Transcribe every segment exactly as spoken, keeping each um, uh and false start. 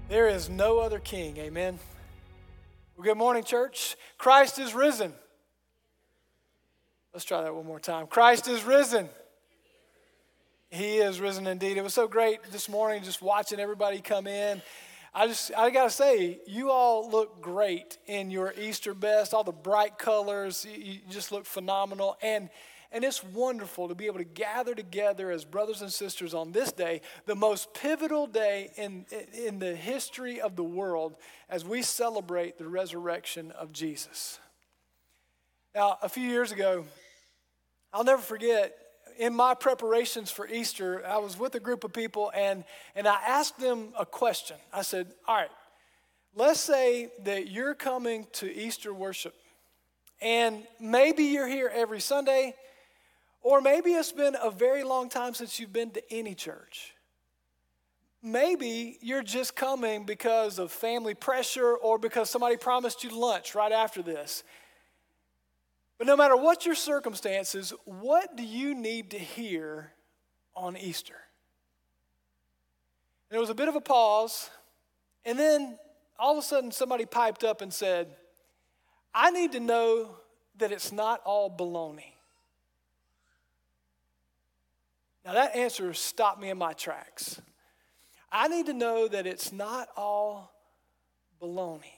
There is no other king, amen. Well, good morning, church. Christ is risen. Let's try that one more time. Christ is risen. He is risen indeed. It was so great this morning just watching everybody come in. I just, I got to say, you all look great in your Easter best, all the bright colors. You, you just look phenomenal. And And it's wonderful to be able to gather together as brothers and sisters on this day, the most pivotal day in, in the history of the world, as we celebrate the resurrection of Jesus. Now, a few years ago, I'll never forget, in my preparations for Easter, I was with a group of people, and, and I asked them a question. I said, all right, let's say that you're coming to Easter worship, and maybe you're here every Sunday, or maybe it's been a very long time since you've been to any church. Maybe you're just coming because of family pressure or because somebody promised you lunch right after this. But no matter what your circumstances, what do you need to hear on Easter? And there was a bit of a pause, and then all of a sudden somebody piped up and said, I need to know that it's not all baloney. Now that answer stopped me in my tracks. I need to know that it's not all baloney.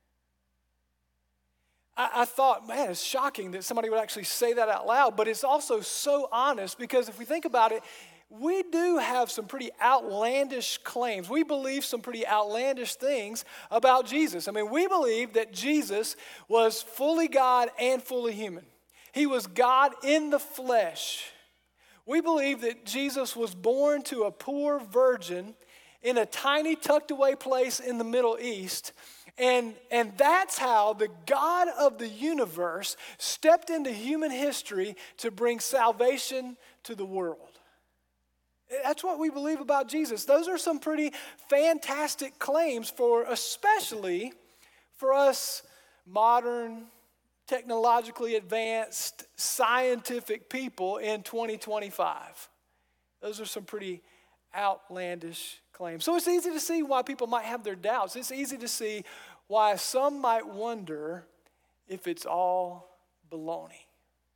I, I thought, man, it's shocking that somebody would actually say that out loud, but it's also so honest because if we think about it, we do have some pretty outlandish claims. We believe some pretty outlandish things about Jesus. I mean, we believe that Jesus was fully God and fully human. He was God in the flesh. We believe that Jesus was born to a poor virgin in a tiny tucked away place in the Middle East. And, and that's how the God of the universe stepped into human history to bring salvation to the world. That's what we believe about Jesus. Those are some pretty fantastic claims for, especially for us modern, technologically advanced, scientific people in twenty twenty-five. Those are some pretty outlandish claims. So it's easy to see why people might have their doubts. It's easy to see why some might wonder if it's all baloney.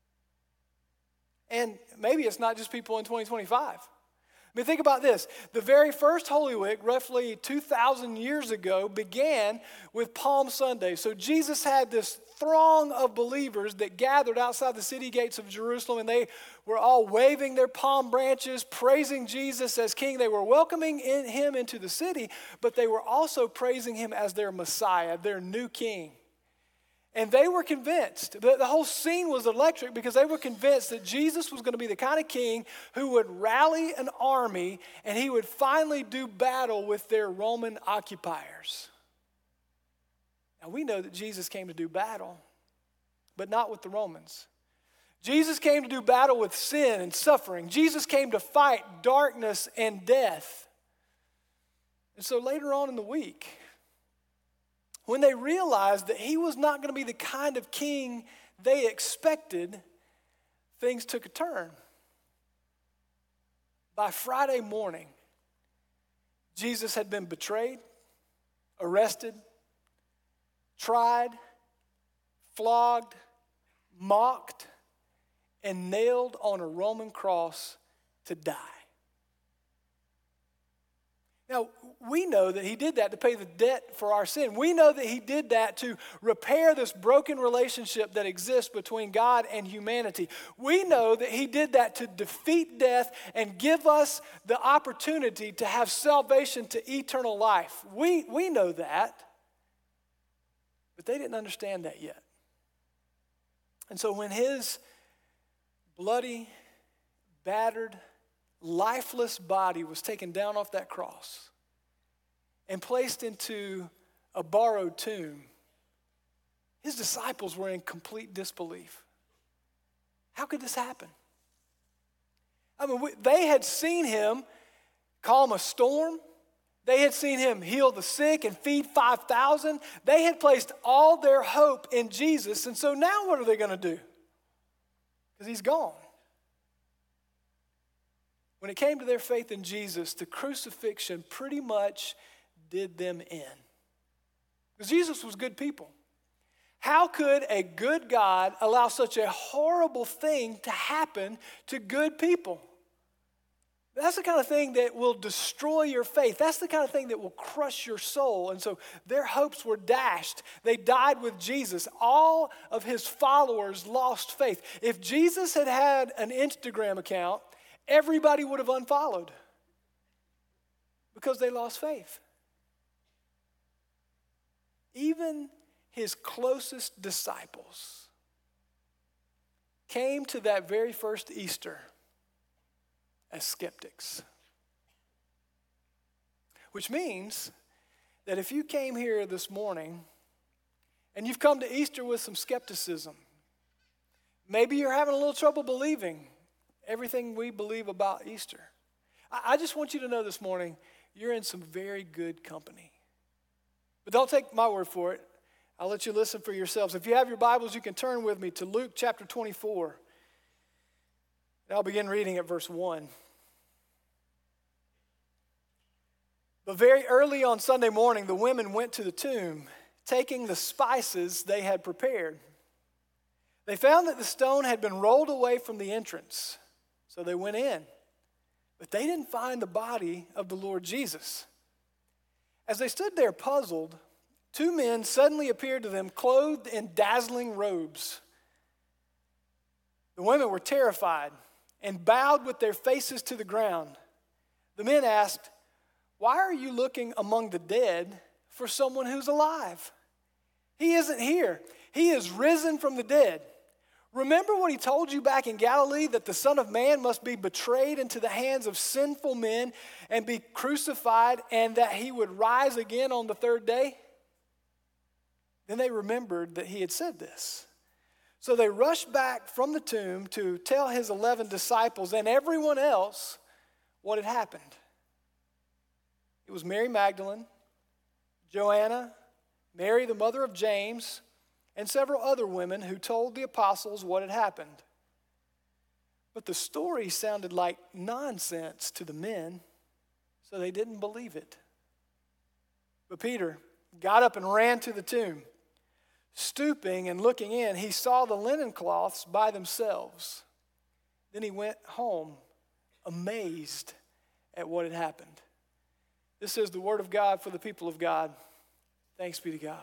And maybe it's not just people in twenty twenty-five. I mean, think about this. The very first Holy Week, roughly two thousand years ago, began with Palm Sunday. So Jesus had this throng of believers that gathered outside the city gates of Jerusalem, and they were all waving their palm branches, praising Jesus as King. They were welcoming in him into the city, but they were also praising him as their Messiah, their new King. And they were convinced, the, the whole scene was electric because they were convinced that Jesus was going to be the kind of king who would rally an army and he would finally do battle with their Roman occupiers. Now we know that Jesus came to do battle, but not with the Romans. Jesus came to do battle with sin and suffering. Jesus came to fight darkness and death. And so later on in the week, when they realized that he was not going to be the kind of king they expected, things took a turn. By Friday morning, Jesus had been betrayed, arrested, tried, flogged, mocked, and nailed on a Roman cross to die. Now, we know that he did that to pay the debt for our sin. We know that he did that to repair this broken relationship that exists between God and humanity. We know that he did that to defeat death and give us the opportunity to have salvation to eternal life. We, we know that, but they didn't understand that yet. And so when his bloody, battered, lifeless body was taken down off that cross and placed into a borrowed tomb, his disciples were in complete disbelief. How could this happen? I mean, they had seen him calm a storm. They had seen him heal the sick and feed five thousand. They had placed all their hope in Jesus. And so now what are they going to do? Because he's gone. When it came to their faith in Jesus, the crucifixion pretty much did them in. Because Jesus was good people. How could a good God allow such a horrible thing to happen to good people? That's the kind of thing that will destroy your faith. That's the kind of thing that will crush your soul. And so their hopes were dashed. They died with Jesus. All of his followers lost faith. If Jesus had had an Instagram account, everybody would have unfollowed because they lost faith. Even his closest disciples came to that very first Easter as skeptics. Which means that if you came here this morning and you've come to Easter with some skepticism, maybe you're having a little trouble believing everything we believe about Easter. I just want you to know this morning, you're in some very good company. But don't take my word for it. I'll let you listen for yourselves. If you have your Bibles, you can turn with me to Luke chapter twenty-four. And I'll begin reading at verse one. But very early on Sunday morning, the women went to the tomb, taking the spices they had prepared. They found that the stone had been rolled away from the entrance, so they went in. But they didn't find the body of the Lord Jesus. As they stood there puzzled, two men suddenly appeared to them, clothed in dazzling robes. The women were terrified and bowed with their faces to the ground. The men asked, "Why are you looking among the dead for someone who's alive? He isn't here. He is risen from the dead. Remember what he told you back in Galilee, that the Son of Man must be betrayed into the hands of sinful men and be crucified, and that he would rise again on the third day?" Then they remembered that he had said this. So they rushed back from the tomb to tell his eleven disciples and everyone else what had happened. It was Mary Magdalene, Joanna, Mary the mother of James, and several other women who told the apostles what had happened. But the story sounded like nonsense to the men, so they didn't believe it. But Peter got up and ran to the tomb. Stooping and looking in, he saw the linen cloths by themselves. Then he went home, amazed at what had happened. This is the word of God for the people of God. Thanks be to God.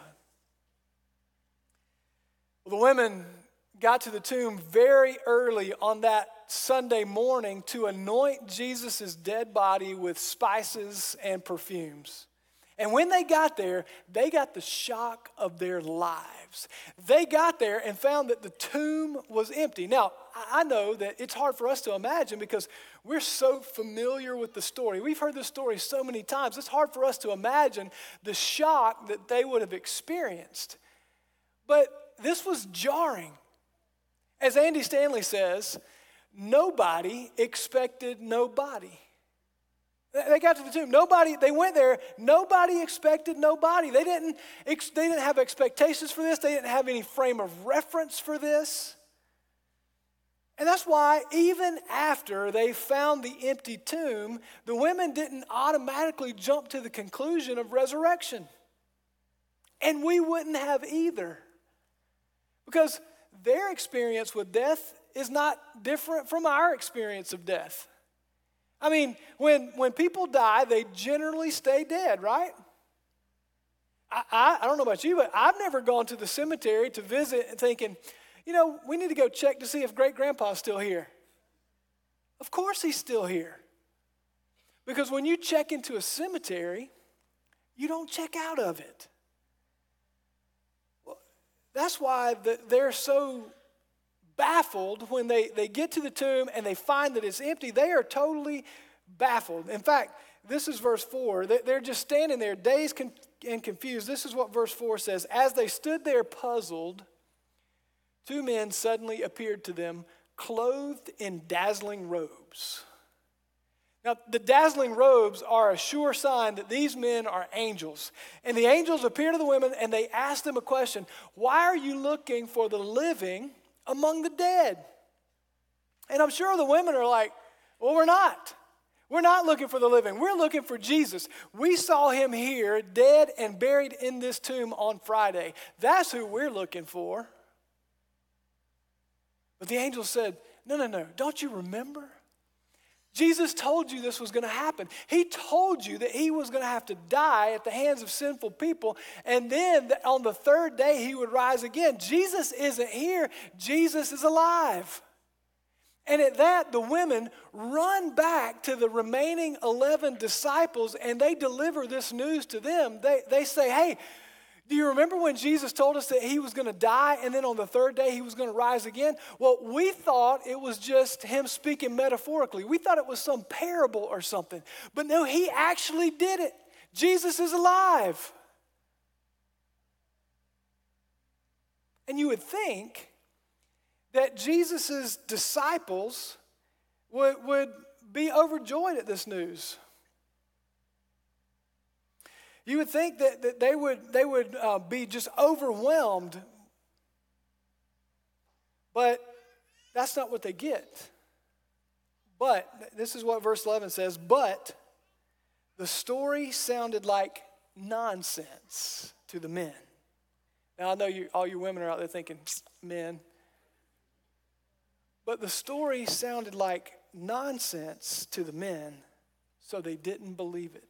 Well, the women got to the tomb very early on that Sunday morning to anoint Jesus' dead body with spices and perfumes. And when they got there, they got the shock of their lives. They got there and found that the tomb was empty. Now, I know that it's hard for us to imagine because we're so familiar with the story. We've heard this story so many times. It's hard for us to imagine the shock that they would have experienced. But this was jarring. As Andy Stanley says, nobody expected nobody. They got to the tomb. Nobody, they went there. Nobody expected nobody. They didn't, they didn't have expectations for this. They didn't have any frame of reference for this. And that's why even after they found the empty tomb, the women didn't automatically jump to the conclusion of resurrection. And we wouldn't have either. Because their experience with death is not different from our experience of death. I mean, when, when people die, they generally stay dead, right? I, I, I don't know about you, but I've never gone to the cemetery to visit thinking, you know, we need to go check to see if great-grandpa's still here. Of course he's still here. Because when you check into a cemetery, you don't check out of it. Well, that's why the, they're so baffled when they, they get to the tomb and they find that it's empty. They are totally baffled. In fact, this is verse four. They're just standing there, dazed and confused. This is what verse four says. As they stood there puzzled, two men suddenly appeared to them, clothed in dazzling robes. Now, the dazzling robes are a sure sign that these men are angels. And the angels appear to the women and they ask them a question. Why are you looking for the living among the dead? And I'm sure the women are like, well, we're not. We're not looking for the living. We're looking for Jesus. We saw him here, dead and buried in this tomb on Friday. That's who we're looking for. But the angel said, no, no, no, don't you remember? Jesus told you this was going to happen. He told you that he was going to have to die at the hands of sinful people, and then on the third day he would rise again. Jesus isn't here. Jesus is alive. And at that, the women run back to the remaining eleven disciples, and they deliver this news to them. They, they say, hey, do you remember when Jesus told us that he was going to die and then on the third day he was going to rise again? Well, we thought it was just him speaking metaphorically. We thought it was some parable or something. But no, he actually did it. Jesus is alive. And you would think that Jesus' disciples would, would be overjoyed at this news. You would think that, that they would, they would uh, be just overwhelmed, but that's not what they get. But, this is what verse eleven says, but the story sounded like nonsense to the men. Now, I know you, all you women are out there thinking, men. But the story sounded like nonsense to the men, so they didn't believe it.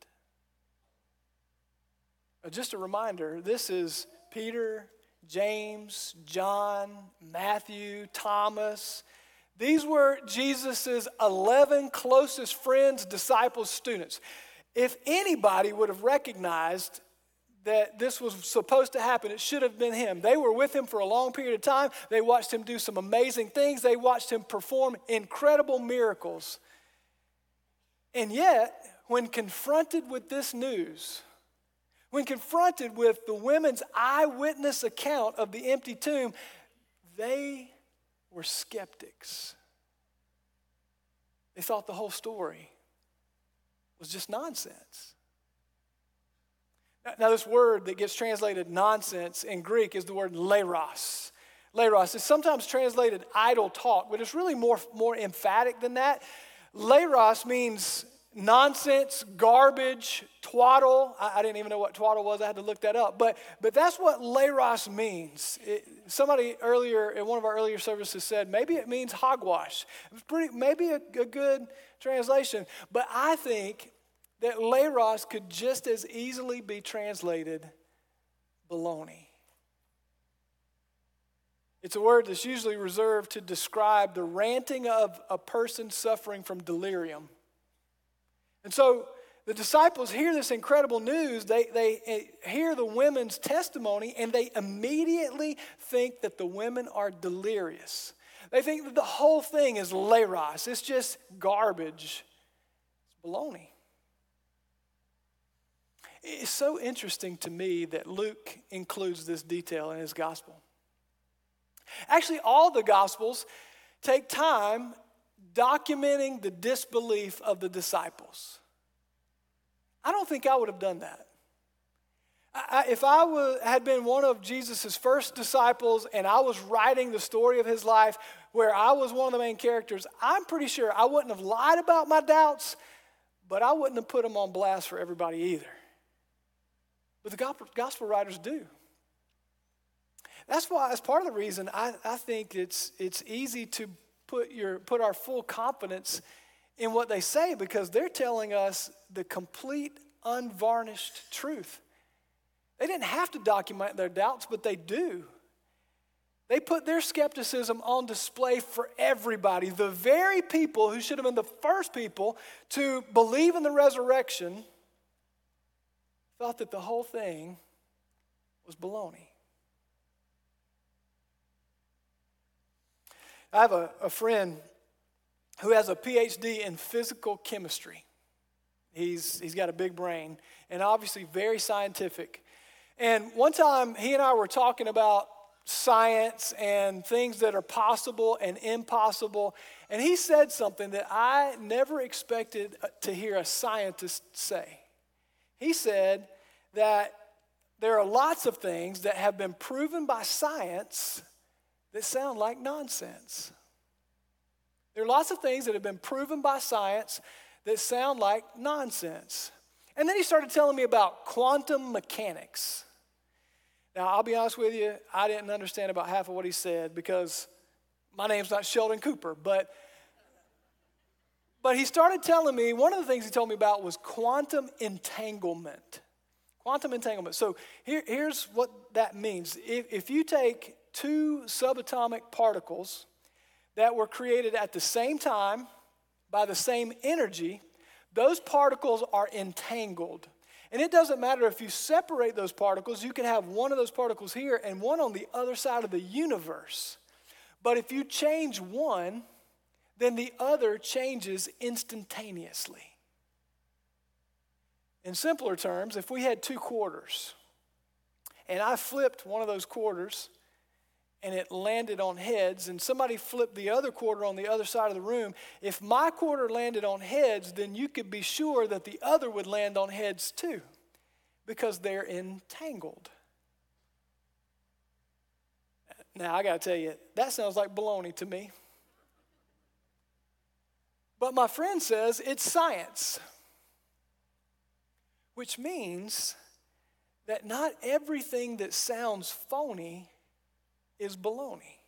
Just a reminder, this is Peter, James, John, Matthew, Thomas. These were Jesus' eleven closest friends, disciples, students. If anybody would have recognized that this was supposed to happen, it should have been him. They were with him for a long period of time. They watched him do some amazing things. They watched him perform incredible miracles. And yet, when confronted with this news, when confronted with the women's eyewitness account of the empty tomb, they were skeptics. They thought the whole story was just nonsense. Now, this word that gets translated nonsense in Greek is the word leiros. Leiros is sometimes translated idle talk, but it's really more, more emphatic than that. Leiros means nonsense, garbage, twaddle. I, I didn't even know what twaddle was. I had to look that up. But, but that's what leiros means. It, somebody earlier, in one of our earlier services said, maybe it means hogwash. It's pretty, maybe a, a good translation. But I think that leiros could just as easily be translated baloney. It's a word that's usually reserved to describe the ranting of a person suffering from delirium. And so the disciples hear this incredible news. They, they hear the women's testimony, and they immediately think that the women are delirious. They think that the whole thing is leiros. It's just garbage. It's baloney. It's so interesting to me that Luke includes this detail in his gospel. Actually, all the gospels take time documenting the disbelief of the disciples. I don't think I would have done that. I, if I was, had been one of Jesus' first disciples and I was writing the story of his life where I was one of the main characters, I'm pretty sure I wouldn't have lied about my doubts, but I wouldn't have put them on blast for everybody either. But the gospel writers do. That's why, that's part of the reason I, I think it's it's easy to put your put our full confidence in what they say, because they're telling us the complete, unvarnished truth. They didn't have to document their doubts, but they do. They put their skepticism on display for everybody. The very people who should have been the first people to believe in the resurrection thought that the whole thing was baloney. I have a, a friend who has a P H D in physical chemistry. He's, he's got a big brain and obviously very scientific. And one time he and I were talking about science and things that are possible and impossible. And he said something that I never expected to hear a scientist say. He said that there are lots of things that have been proven by science that sound like nonsense. There are lots of things that have been proven by science that sound like nonsense. And then he started telling me about quantum mechanics. Now, I'll be honest with you, I didn't understand about half of what he said because my name's not Sheldon Cooper, but But he started telling me, one of the things he told me about was quantum entanglement. Quantum entanglement. So here, here's what that means. If, if you take two subatomic particles that were created at the same time by the same energy, those particles are entangled. And it doesn't matter if you separate those particles, you can have one of those particles here and one on the other side of the universe. But if you change one, then the other changes instantaneously. In simpler terms, if we had two quarters, and I flipped one of those quarters, and it landed on heads, and somebody flipped the other quarter on the other side of the room, if my quarter landed on heads, then you could be sure that the other would land on heads too, because they're entangled. Now, I got to tell you, that sounds like baloney to me. But my friend says it's science, which means that not everything that sounds phony is baloney.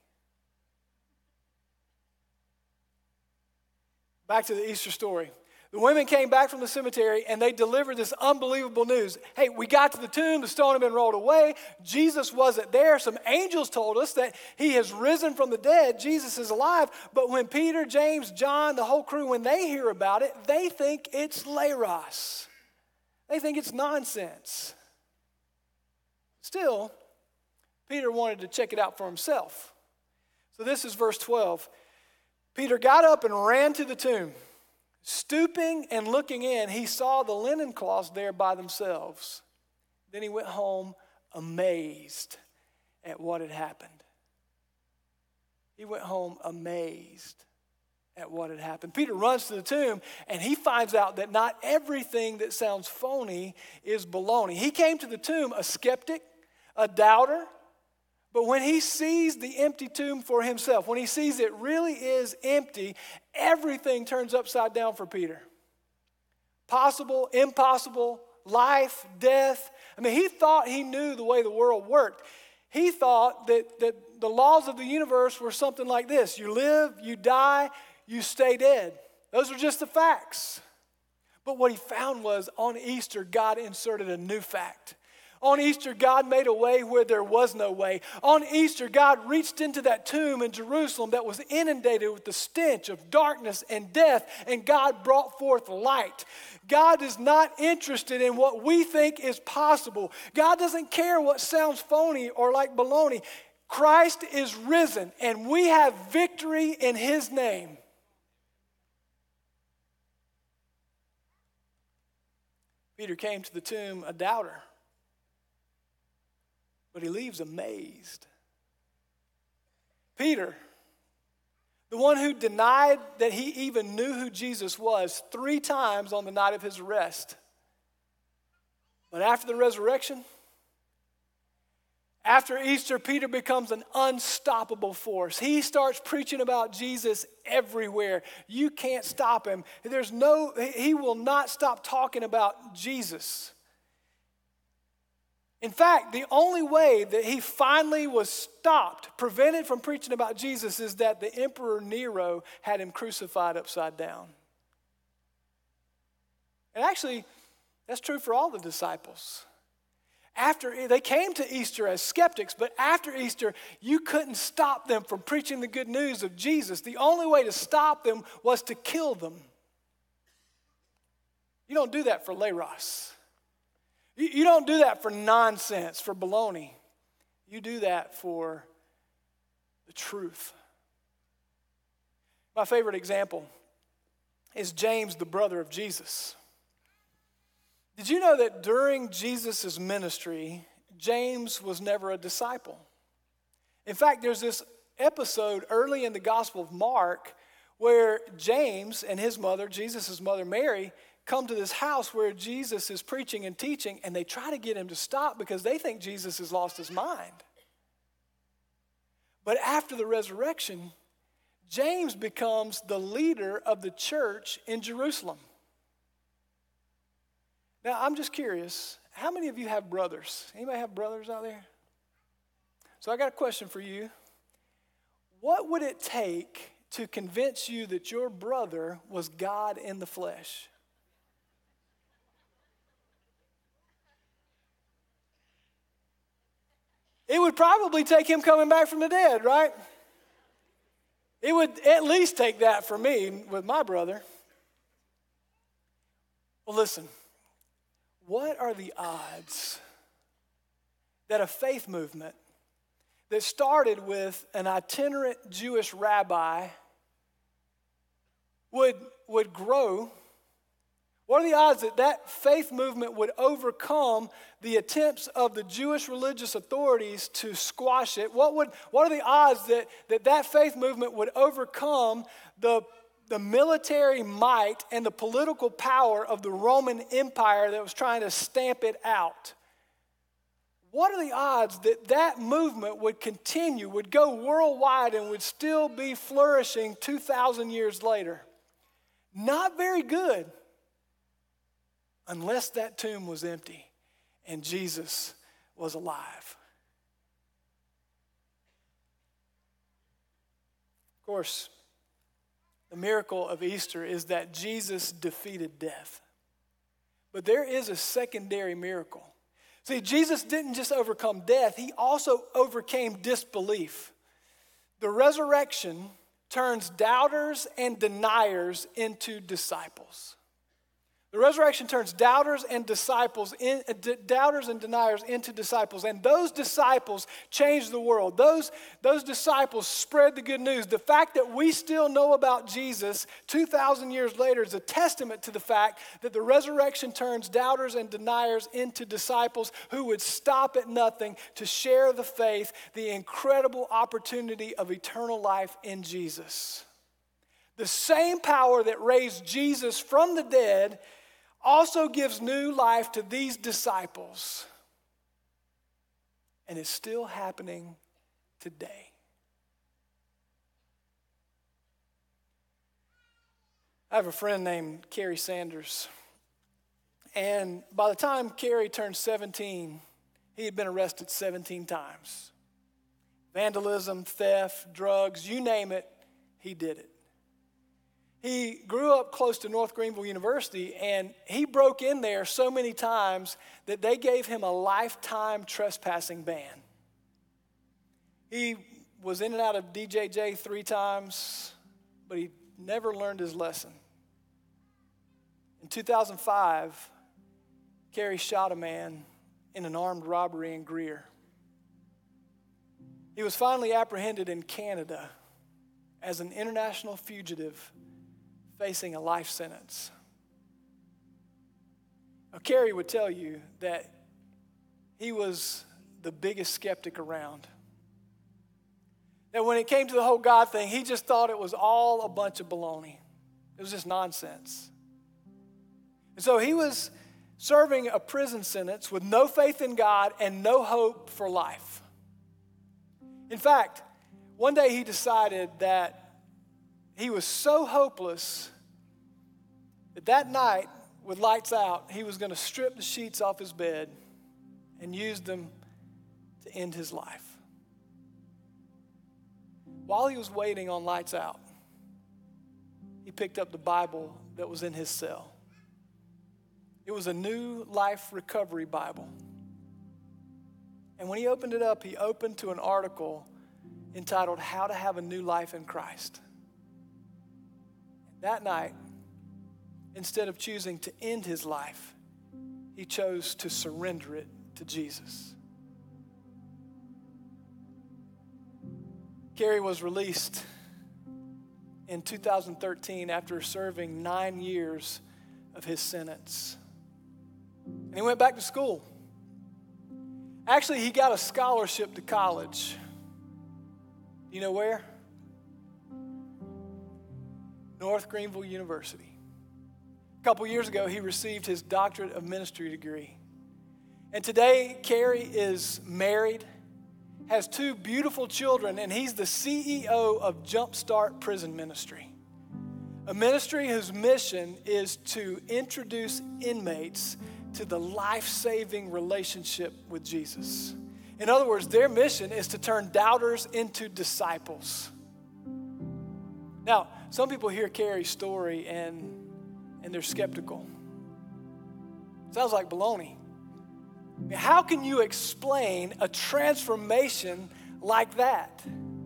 Back to the Easter story. The women came back from the cemetery and they delivered this unbelievable news. Hey, we got to the tomb, the stone had been rolled away. Jesus wasn't there. Some angels told us that he has risen from the dead. Jesus is alive. But when Peter, James, John, the whole crew, when they hear about it, they think it's leros. They think it's nonsense. Still, Peter wanted to check it out for himself. So this is verse twelve. Peter got up and ran to the tomb. Stooping and looking in, he saw the linen cloths there by themselves. Then he went home amazed at what had happened. He went home amazed at what had happened. Peter runs to the tomb and he finds out that not everything that sounds phony is baloney. He came to the tomb a skeptic, a doubter, but when he sees the empty tomb for himself, when he sees it really is empty, everything turns upside down for Peter. Possible, impossible, life, death. I mean, he thought he knew the way the world worked. He thought that, that the laws of the universe were something like this. You live, you die, you stay dead. Those are just the facts. But what he found was on Easter, God inserted a new fact. On Easter, God made a way where there was no way. On Easter, God reached into that tomb in Jerusalem that was inundated with the stench of darkness and death, and God brought forth light. God is not interested in what we think is possible. God doesn't care what sounds phony or like baloney. Christ is risen, and we have victory in his name. Peter came to the tomb a doubter. But he leaves amazed. Peter, the one who denied that he even knew who Jesus was three times on the night of his arrest. But after the resurrection, after Easter, Peter becomes an unstoppable force. He starts preaching about Jesus everywhere. You can't stop him. There's no, he will not stop talking about Jesus. In fact, the only way that he finally was stopped, prevented from preaching about Jesus, is that the Emperor Nero had him crucified upside down. And actually, that's true for all the disciples. After they came to Easter as skeptics, but after Easter, you couldn't stop them from preaching the good news of Jesus. The only way to stop them was to kill them. You don't do that for leros. You don't do that for nonsense, for baloney. You do that for the truth. My favorite example is James, the brother of Jesus. Did you know that during Jesus' ministry, James was never a disciple? In fact, there's this episode early in the Gospel of Mark where James and his mother, Jesus' mother Mary, come to this house where Jesus is preaching and teaching, and they try to get him to stop because they think Jesus has lost his mind. But after the resurrection, James becomes the leader of the church in Jerusalem. Now, I'm just curious, how many of you have brothers? Anybody have brothers out there? So I got a question for you. What would it take to convince you that your brother was God in the flesh? It would probably take him coming back from the dead, right? It would at least take that for me with my brother. Well, listen, what are the odds that a faith movement that started with an itinerant Jewish rabbi would, would grow? What are the odds that that faith movement would overcome the attempts of the Jewish religious authorities to squash it? What would what are the odds that that, that faith movement would overcome the, the military might and the political power of the Roman Empire that was trying to stamp it out? What are the odds that that movement would continue, would go worldwide, and would still be flourishing two thousand years later? Not very good. Unless that tomb was empty and Jesus was alive. Of course, the miracle of Easter is that Jesus defeated death. But there is a secondary miracle. See, Jesus didn't just overcome death, he also overcame disbelief. The resurrection turns doubters and deniers into disciples. The resurrection turns doubters and disciples, in, uh, d- doubters and deniers into disciples. And those disciples change the world. Those, those disciples spread the good news. The fact that we still know about Jesus two thousand years later is a testament to the fact that the resurrection turns doubters and deniers into disciples who would stop at nothing to share the faith, the incredible opportunity of eternal life in Jesus. The same power that raised Jesus from the dead also gives new life to these disciples. And it's still happening today. I have a friend named Kerry Sanders. And by the time Kerry turned seventeen, he had been arrested seventeen times. Vandalism, theft, drugs, you name it, he did it. He grew up close to North Greenville University, and he broke in there so many times that they gave him a lifetime trespassing ban. He was in and out of D J J three times, but he never learned his lesson. In two thousand five, Kerry shot a man in an armed robbery in Greer. He was finally apprehended in Canada as an international fugitive facing a life sentence. Now, Kerry would tell you that he was the biggest skeptic around. That when it came to the whole God thing, he just thought it was all a bunch of baloney. It was just nonsense. And so he was serving a prison sentence with no faith in God and no hope for life. In fact, one day he decided that he was so hopeless that that night, with lights out, he was going to strip the sheets off his bed and use them to end his life. While he was waiting on lights out, he picked up the Bible that was in his cell. It was a New Life Recovery Bible. And when he opened it up, he opened to an article entitled How to Have a New Life in Christ. That night, instead of choosing to end his life, he chose to surrender it to Jesus. Kerry was released in two thousand thirteen after serving nine years of his sentence. And he went back to school. Actually, he got a scholarship to college. You know where? North Greenville University. A couple years ago, he received his doctorate of ministry degree. And today, Kerry is married, has two beautiful children, and he's the C E O of Jumpstart Prison Ministry, a ministry whose mission is to introduce inmates to the life-saving relationship with Jesus. In other words, their mission is to turn doubters into disciples. Now, some people hear Carrie's story and, and they're skeptical. Sounds like baloney. How can you explain a transformation like that?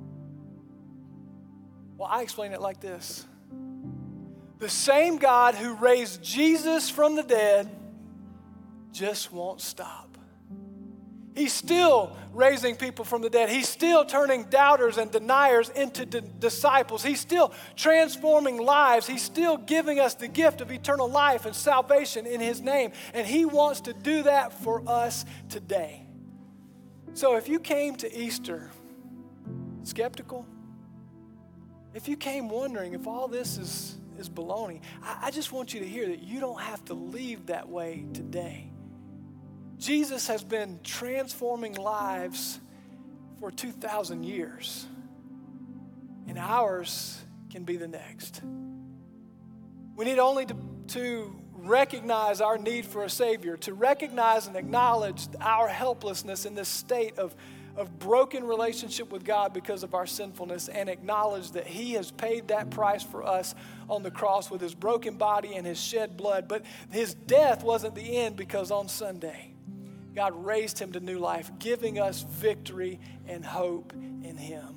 Well, I explain it like this. The same God who raised Jesus from the dead just won't stop. He's still raising people from the dead. He's still turning doubters and deniers into d- disciples. He's still transforming lives. He's still giving us the gift of eternal life and salvation in his name. And he wants to do that for us today. So if you came to Easter skeptical, if you came wondering if all this is, is baloney, I, I just want you to hear that you don't have to leave that way today. Jesus has been transforming lives for two thousand years, and ours can be the next. We need only to, to recognize our need for a Savior, to recognize and acknowledge our helplessness in this state of, of broken relationship with God because of our sinfulness, and acknowledge that he has paid that price for us on the cross with his broken body and his shed blood. But his death wasn't the end, because on Sunday, God raised him to new life, giving us victory and hope in him.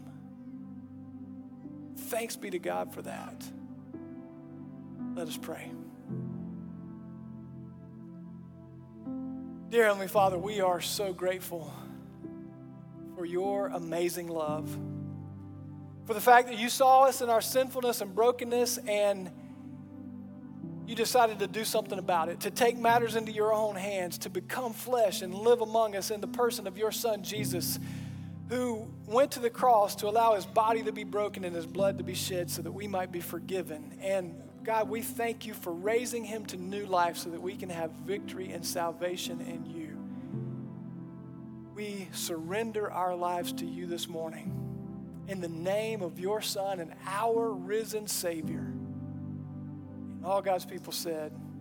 Thanks be to God for that. Let us pray. Dear Heavenly Father, we are so grateful for your amazing love, for the fact that you saw us in our sinfulness and brokenness, and you decided to do something about it, to take matters into your own hands, to become flesh and live among us in the person of your Son, Jesus, who went to the cross to allow his body to be broken and his blood to be shed so that we might be forgiven. And God, we thank you for raising him to new life so that we can have victory and salvation in you. We surrender our lives to you this morning in the name of your Son and our risen Savior. All God's people said,